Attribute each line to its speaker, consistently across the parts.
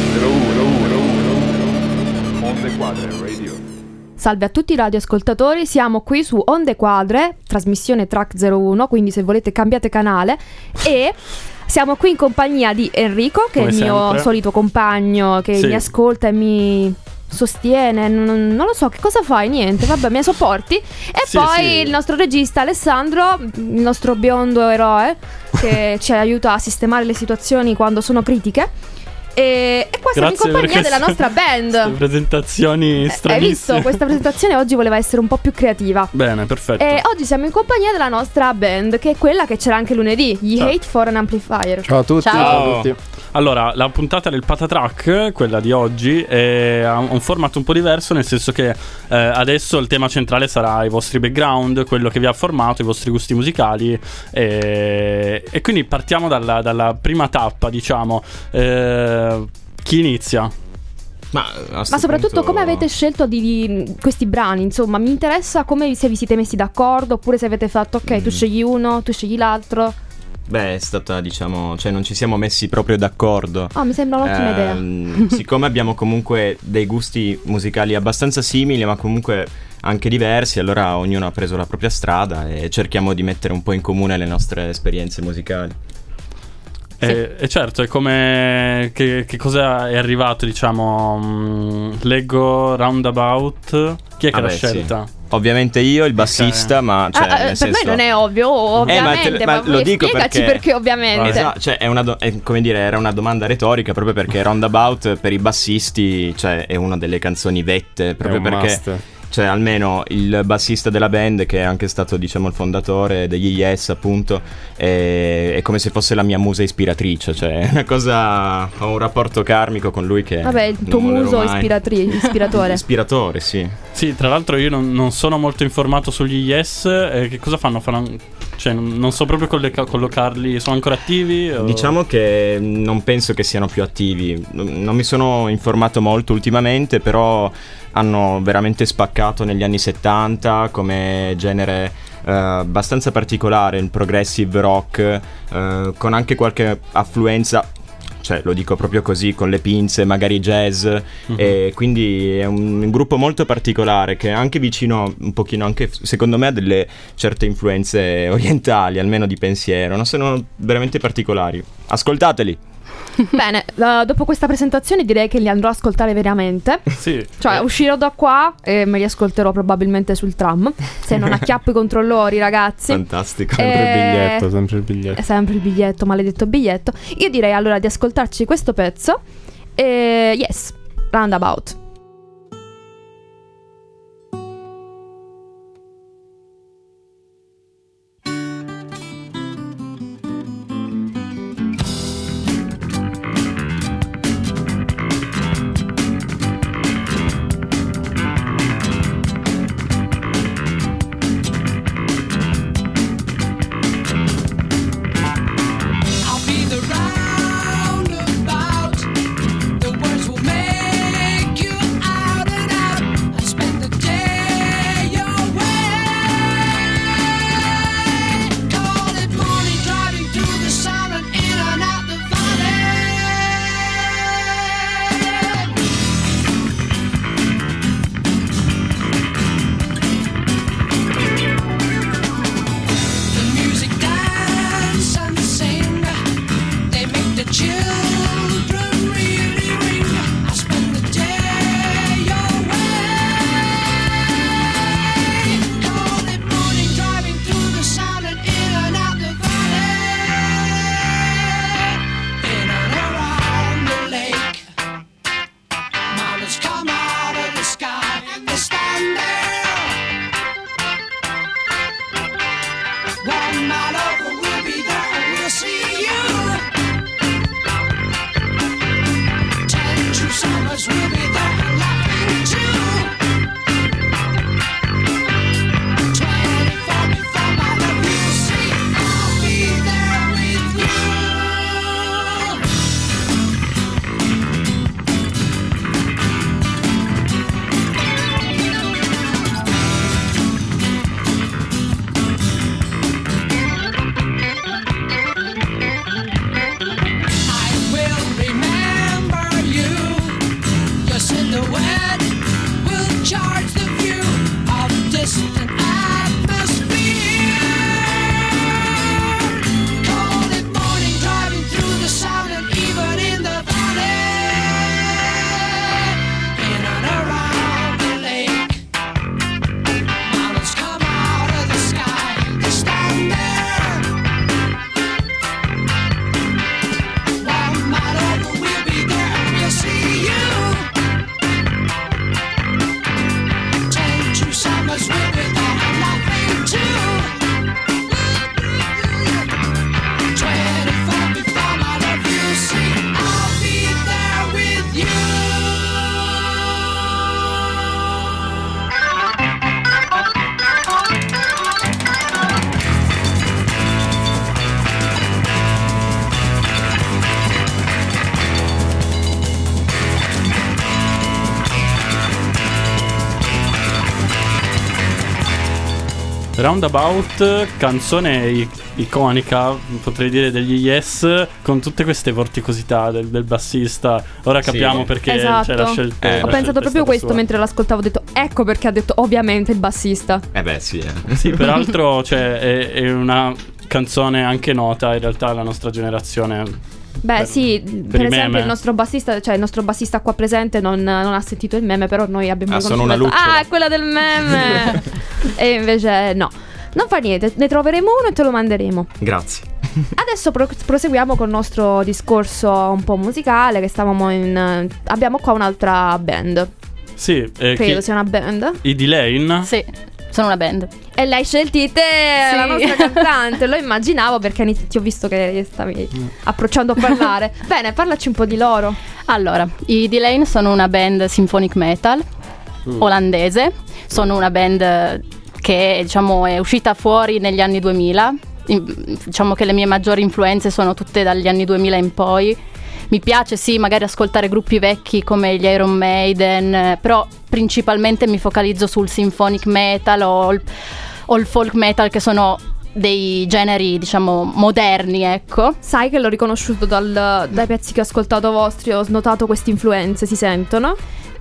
Speaker 1: Onde Quadre Radio.
Speaker 2: Salve a tutti i radioascoltatori, siamo qui su Onde Quadre, trasmissione Track 01, quindi se volete cambiate canale, e siamo qui in compagnia di Enrico, che
Speaker 3: come
Speaker 2: è il mio
Speaker 3: sempre
Speaker 2: solito compagno, che
Speaker 3: Sì.
Speaker 2: mi ascolta e mi sostiene, non lo so che cosa fai, niente, vabbè, mi sopporti. E
Speaker 3: Sì,
Speaker 2: poi
Speaker 3: sì.
Speaker 2: il nostro regista Alessandro, il nostro biondo eroe, che ci aiuta a sistemare le situazioni quando sono critiche. E qua siamo in
Speaker 3: Grazie
Speaker 2: compagnia
Speaker 3: per
Speaker 2: della
Speaker 3: queste-
Speaker 2: nostra band.
Speaker 3: queste presentazioni
Speaker 2: Hai
Speaker 3: stranissime.
Speaker 2: visto? Questa presentazione oggi voleva essere un po' più creativa.
Speaker 3: Bene, perfetto.
Speaker 2: E oggi siamo in compagnia della nostra band, che è quella che c'era anche lunedì, gli
Speaker 3: Ciao.
Speaker 2: Hate for an Amplifier.
Speaker 4: Ciao a tutti.
Speaker 2: Ciao.
Speaker 4: a tutti.
Speaker 3: Allora, la puntata del Patatrack, quella di oggi, ha un format un po' diverso, nel senso che adesso il tema centrale sarà i vostri background, quello che vi ha formato, i vostri gusti musicali, e quindi partiamo dalla prima tappa, diciamo. Chi inizia?
Speaker 2: Ma soprattutto come avete scelto di questi brani? Insomma, mi interessa come se vi siete messi d'accordo, oppure se avete fatto ok, tu scegli uno, tu scegli l'altro.
Speaker 4: Beh, è stata, diciamo, cioè non ci siamo messi proprio d'accordo.
Speaker 2: Oh, mi sembra un'ottima idea.
Speaker 4: Siccome abbiamo comunque dei gusti musicali abbastanza simili, ma comunque anche diversi, allora ognuno ha preso la propria strada e cerchiamo di mettere un po' in comune le nostre esperienze musicali.
Speaker 3: E certo, è come che cosa è arrivato, diciamo, leggo Roundabout. Chi è che l'ha
Speaker 4: Vabbè, sì.
Speaker 3: scelta?
Speaker 4: Ovviamente io, il bassista, ma cioè, nel
Speaker 2: per
Speaker 4: senso...
Speaker 2: noi non è ovvio, ovviamente,
Speaker 4: ma lo dico
Speaker 2: spiegaci perché ovviamente.
Speaker 4: Esatto, cioè è come dire, era una domanda retorica, proprio perché Roundabout per i bassisti, cioè, è una delle canzoni vette, proprio perché
Speaker 5: must.
Speaker 4: cioè almeno il bassista della band, che è anche stato, diciamo, il fondatore degli Yes, appunto, è come se fosse la mia musa ispiratrice, cioè è una cosa, ho un rapporto karmico con lui che
Speaker 2: Vabbè, il tuo
Speaker 4: non molerò
Speaker 2: muso
Speaker 4: mai.
Speaker 2: ispiratore.
Speaker 4: Ispiratore, sì.
Speaker 3: Sì, tra l'altro io non sono molto informato sugli Yes. Che cosa fanno? Cioè, non so proprio collocarli. Sono ancora attivi? O...
Speaker 4: Diciamo che non penso che siano più attivi. Non mi sono informato molto ultimamente, però hanno veramente spaccato negli anni 70 come genere abbastanza particolare, il progressive rock, con anche qualche affluenza, cioè lo dico proprio così, con le pinze, magari jazz, e quindi è un gruppo molto particolare che è anche vicino un pochino anche, secondo me, a delle certe influenze orientali, almeno di pensiero, no? Sono veramente particolari. Ascoltateli!
Speaker 2: Bene, dopo questa presentazione direi che li andrò a ascoltare veramente.
Speaker 3: Sì.
Speaker 2: Cioè, uscirò da qua e me li ascolterò probabilmente sul tram. Se non acchiappo i controllori, ragazzi.
Speaker 4: Fantastico.
Speaker 5: Sempre il biglietto.
Speaker 2: È sempre il biglietto, maledetto biglietto. Io direi allora di ascoltarci questo pezzo. Yes, Roundabout.
Speaker 6: I'll be the roundabout. The words will make you
Speaker 3: Roundabout, canzone iconica, potrei dire, degli Yes, con tutte queste vorticosità del bassista. Ora capiamo perché c'è la scelta.
Speaker 2: Ho pensato proprio questo sua. Mentre l'ascoltavo, ho detto ecco perché ha detto ovviamente il bassista.
Speaker 3: Sì, peraltro è una canzone anche nota in realtà alla nostra generazione.
Speaker 2: Beh, per esempio il nostro bassista qua presente non ha sentito il meme, però noi abbiamo
Speaker 4: sono una lucciola.
Speaker 2: Ah, è quella del meme. E invece no. Non fa niente, ne troveremo uno e te lo manderemo.
Speaker 4: Grazie.
Speaker 2: Adesso proseguiamo con il nostro discorso un po' musicale, che abbiamo qua un'altra band.
Speaker 3: Sì,
Speaker 2: credo sia una band.
Speaker 3: I D-Lane?
Speaker 6: Sì, sono una band.
Speaker 2: E l'hai scelti te, sì. La nostra cantante. Lo immaginavo perché ti ho visto che stavi approcciando a parlare. Bene, parlaci un po' di loro.
Speaker 6: Allora, i D-Lane sono una band symphonic metal olandese. Sono una band che diciamo è uscita fuori negli anni 2000. Diciamo che le mie maggiori influenze sono tutte dagli anni 2000 in poi. Mi piace magari ascoltare gruppi vecchi come gli Iron Maiden, però principalmente mi focalizzo sul symphonic metal o il folk metal, che sono dei generi diciamo moderni, ecco.
Speaker 2: Sai che l'ho riconosciuto dai pezzi che ho ascoltato vostri, ho notato queste influenze, si sentono?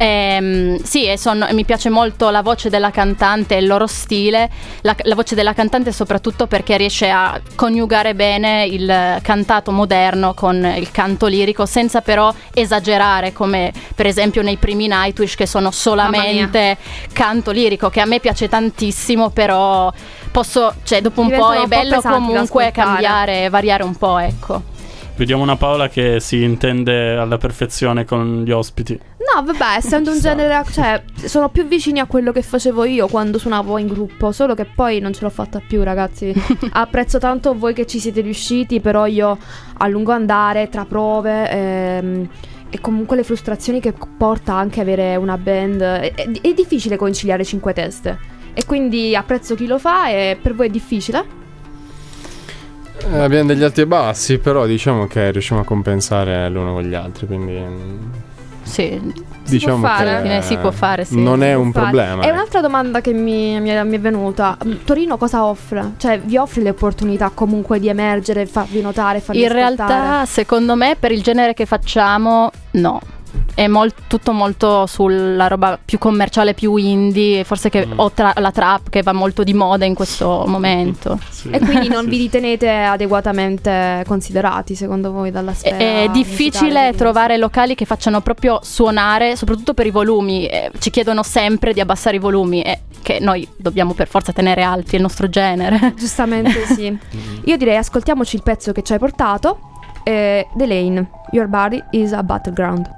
Speaker 6: Sì, mi piace molto la voce della cantante e il loro stile. La voce della cantante soprattutto perché riesce a coniugare bene il cantato moderno con il canto lirico, senza però esagerare, come per esempio nei primi Nightwish, che sono solamente canto lirico, che a me piace tantissimo, però dopo un po' è bello comunque cambiare, variare un po', ecco.
Speaker 3: Vediamo una Paola che si intende alla perfezione con gli ospiti.
Speaker 2: No, vabbè, essendo un genere, sono più vicini a quello che facevo io quando suonavo in gruppo, solo che poi non ce l'ho fatta più, ragazzi. Apprezzo tanto voi che ci siete riusciti, però io a lungo andare, tra prove e comunque le frustrazioni che porta anche avere una band, è difficile conciliare 5 teste. E quindi apprezzo chi lo fa. E per voi è difficile?
Speaker 5: Abbiamo degli alti e bassi, però diciamo che riusciamo a compensare l'uno con gli altri, quindi
Speaker 6: sì,
Speaker 5: diciamo
Speaker 6: si può fare, sì.
Speaker 5: Non è un problema.
Speaker 2: E un'altra domanda che mi è venuta: Torino cosa offre? Cioè, vi offre le opportunità comunque di emergere, farvi notare, farvi ascoltare?
Speaker 6: In realtà, secondo me, per il genere che facciamo, no. È tutto molto sulla roba più commerciale, più indie, forse che la trap, che va molto di moda in questo momento.
Speaker 2: Sì. E quindi non vi ritenete adeguatamente considerati, secondo voi, dalla sfera?
Speaker 6: È difficile trovare locali che facciano proprio suonare, soprattutto per i volumi. Ci chiedono sempre di abbassare i volumi, che noi dobbiamo per forza tenere alti, è il nostro genere.
Speaker 2: Giustamente sì. Io direi ascoltiamoci il pezzo che ci hai portato, The Lane, Your Body is a Battleground.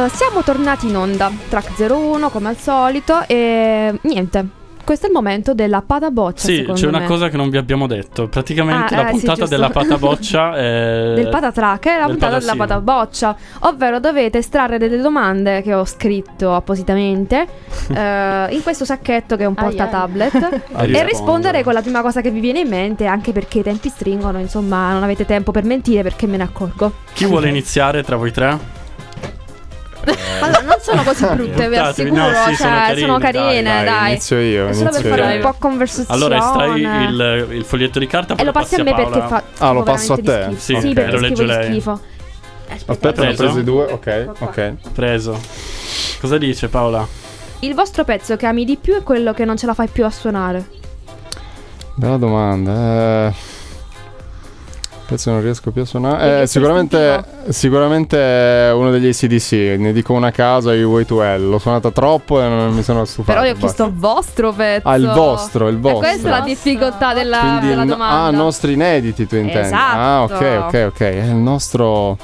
Speaker 2: Siamo tornati in onda, track 01 come al solito e niente. Questo è il momento della pataboccia.
Speaker 3: Sì, c'è una cosa che non vi abbiamo detto. Praticamente la puntata
Speaker 2: sì,
Speaker 3: della pataboccia è...
Speaker 2: del patatrack è la puntata della pataboccia, ovvero dovete estrarre delle domande che ho scritto appositamente in questo sacchetto che è un portatablet e rispondere con la prima cosa che vi viene in mente, anche perché i tempi stringono, insomma non avete tempo per mentire, perché me ne accorgo.
Speaker 3: Chi vuole iniziare tra voi tre?
Speaker 2: Allora, non sono così brutte, vi assicuro.
Speaker 3: No, sì,
Speaker 2: sono carine, dai.
Speaker 5: Inizio io.
Speaker 2: È solo per fare un po' conversazione.
Speaker 3: Allora estrai il foglietto di carta
Speaker 2: e lo passi a me perché fa
Speaker 5: lo passo a te?
Speaker 2: Sì,
Speaker 3: okay.
Speaker 2: perché
Speaker 3: lo legge
Speaker 2: scrivo di
Speaker 3: lei.
Speaker 2: schifo.
Speaker 5: Aspetta, ne ho presi due. Ok.
Speaker 3: Preso. Cosa dice Paola?
Speaker 2: Il vostro pezzo che ami di più è quello che non ce la fai più a suonare?
Speaker 5: Bella domanda. Pezzo non riesco più a suonare. Sicuramente uno degli AC/DC. Ne dico una a caso, I Way to Hell. L'ho suonata troppo e non mi sono stufato.
Speaker 2: Però io ho chiesto il vostro pezzo.
Speaker 5: Il vostro.
Speaker 2: E questa è la difficoltà della domanda.
Speaker 5: Nostri inediti tu intendi.
Speaker 2: Esatto.
Speaker 5: Ok. Il nostro...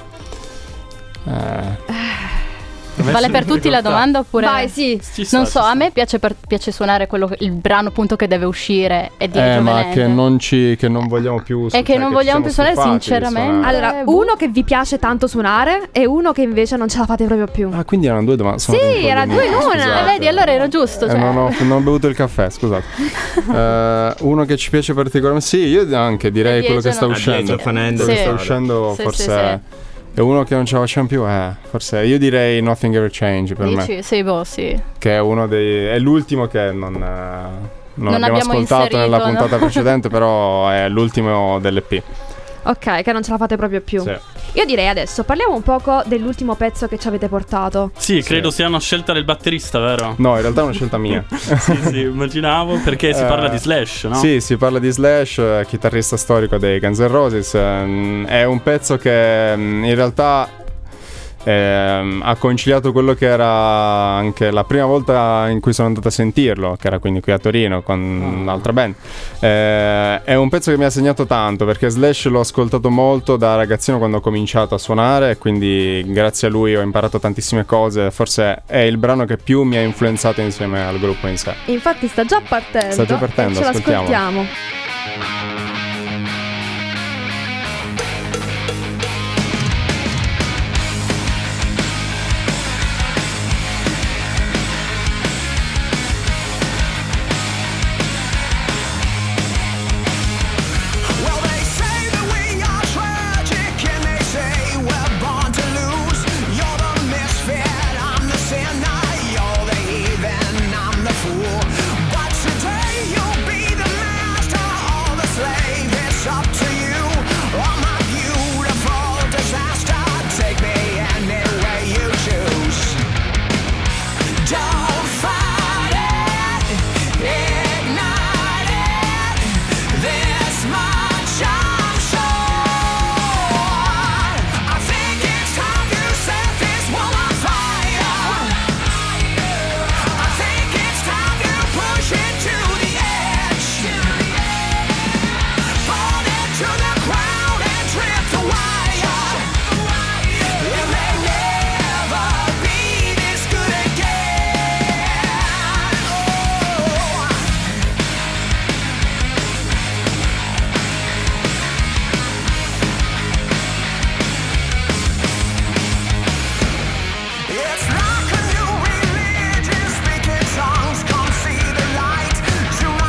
Speaker 6: Vale per tutti la domanda oppure?
Speaker 2: Vai, sì.
Speaker 6: Non so, a me piace suonare il brano appunto che deve uscire e di
Speaker 5: ma che non vogliamo più
Speaker 6: e che non vogliamo più suonare sinceramente.
Speaker 2: Allora, uno che vi piace tanto suonare e uno che invece non ce la fate proprio più.
Speaker 5: Quindi erano due domande.
Speaker 2: Sì, era due in una.
Speaker 6: Vedi, allora era giusto, cioè.
Speaker 5: Non ho bevuto il caffè, scusate. Uno che ci piace particolarmente. Sì, io anche direi quello che sta uscendo. Quello che sta uscendo forse... E uno che non ce la facciamo più forse io direi Nothing Ever Change per me.
Speaker 6: Sì.
Speaker 5: Che è uno è l'ultimo che non abbiamo ascoltato nella puntata precedente, però è l'ultimo dell'EP.
Speaker 2: Ok, che non ce la fate proprio più.
Speaker 5: Sì.
Speaker 2: Io direi adesso parliamo un poco dell'ultimo pezzo che ci avete portato.
Speaker 3: Sì, credo sia una scelta del batterista, vero?
Speaker 5: No, in realtà è una scelta mia.
Speaker 3: sì, immaginavo, perché si parla di Slash, no?
Speaker 5: Sì, si parla di Slash, chitarrista storico dei Guns N' Roses. È un pezzo che in realtà ha conciliato quello che era anche la prima volta in cui sono andato a sentirlo, che era quindi qui a Torino con un'altra band. È un pezzo che mi ha segnato tanto, perché Slash l'ho ascoltato molto da ragazzino quando ho cominciato a suonare, quindi grazie a lui ho imparato tantissime cose. Forse è il brano che più mi ha influenzato insieme al gruppo in sé.
Speaker 2: Infatti sta già partendo, ce l'ascoltiamo.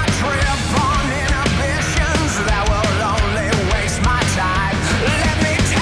Speaker 7: Let me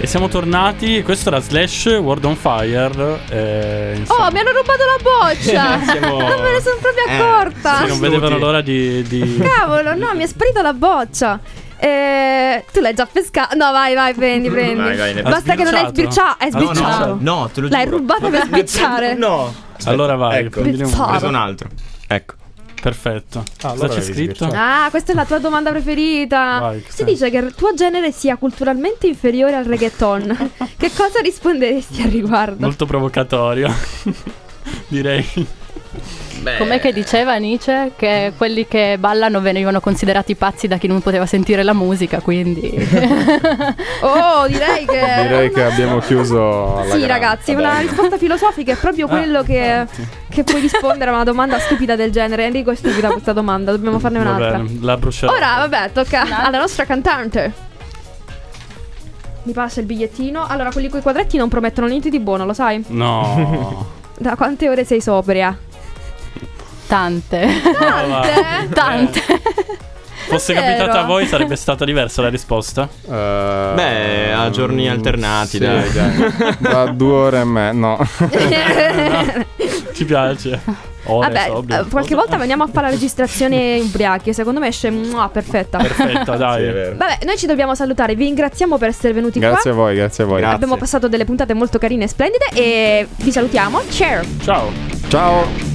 Speaker 3: E siamo tornati. Questo era Slash World on Fire.
Speaker 2: Oh, mi hanno rubato la boccia!
Speaker 4: Siamo-
Speaker 2: Non me ne sono proprio accorta.
Speaker 3: Sì, non vedevano l'ora di...
Speaker 2: Cavolo, no, mi è sparita la boccia. Tu l'hai già pescata? No, vai, prendi.
Speaker 4: Vai, ne-
Speaker 2: Basta che non hai
Speaker 3: sbirciato?
Speaker 2: sbirciato. Hai
Speaker 4: No,
Speaker 2: sbirciato.
Speaker 4: no, te lo
Speaker 2: L'hai
Speaker 4: giuro.
Speaker 2: rubata per sbirciare.
Speaker 4: No.
Speaker 3: Allora vai,
Speaker 4: Ecco,
Speaker 3: prendine
Speaker 2: Bizzarro.
Speaker 4: ho
Speaker 3: uno.
Speaker 4: preso un altro. Ecco.
Speaker 3: Perfetto. Cosa
Speaker 5: allora
Speaker 3: c'è
Speaker 5: avevi
Speaker 3: scritto?
Speaker 5: sbirciato.
Speaker 2: Ah, questa è la tua domanda preferita.
Speaker 3: Vai,
Speaker 2: Si dice che il tuo genere sia culturalmente inferiore al reggaeton. Che cosa risponderesti al riguardo?
Speaker 3: Molto provocatorio. Direi.
Speaker 6: Com'è che diceva Nietzsche che quelli che ballano venivano considerati pazzi da chi non poteva sentire la musica, quindi
Speaker 2: Oh, direi che
Speaker 5: abbiamo chiuso alla
Speaker 2: Sì,
Speaker 5: grande.
Speaker 2: ragazzi, una risposta filosofica è proprio quello che puoi rispondere a una domanda stupida del genere. Enrico, è stupida questa domanda, dobbiamo farne
Speaker 3: Va
Speaker 2: un'altra.
Speaker 3: bene, la brucerò.
Speaker 2: Ora, vabbè, tocca alla nostra cantante. Mi passa il bigliettino. Allora, quelli coi quadretti non promettono niente di buono, lo sai?
Speaker 3: No.
Speaker 2: Da quante ore sei sobria?
Speaker 6: tante. Tante.
Speaker 3: Fosse
Speaker 2: Davvero?
Speaker 3: capitata a voi sarebbe stata diversa la risposta?
Speaker 4: Beh, a giorni alternati,
Speaker 5: sì,
Speaker 4: dai.
Speaker 5: Da 2 ore e mezza, no.
Speaker 3: Ci piace. Ore,
Speaker 2: Vabbè,
Speaker 3: sobrio.
Speaker 2: qualche volta veniamo a fare la registrazione ubriachi e secondo me esce perfetta.
Speaker 3: Perfetta, dai.
Speaker 4: Sì, è vero.
Speaker 2: Vabbè, noi ci dobbiamo salutare, vi ringraziamo per essere venuti
Speaker 5: Grazie a
Speaker 2: qua.
Speaker 5: voi, grazie a voi.
Speaker 4: Grazie.
Speaker 2: Abbiamo passato delle puntate molto carine e splendide e vi salutiamo. Ciao!
Speaker 3: Ciao.
Speaker 5: Ciao.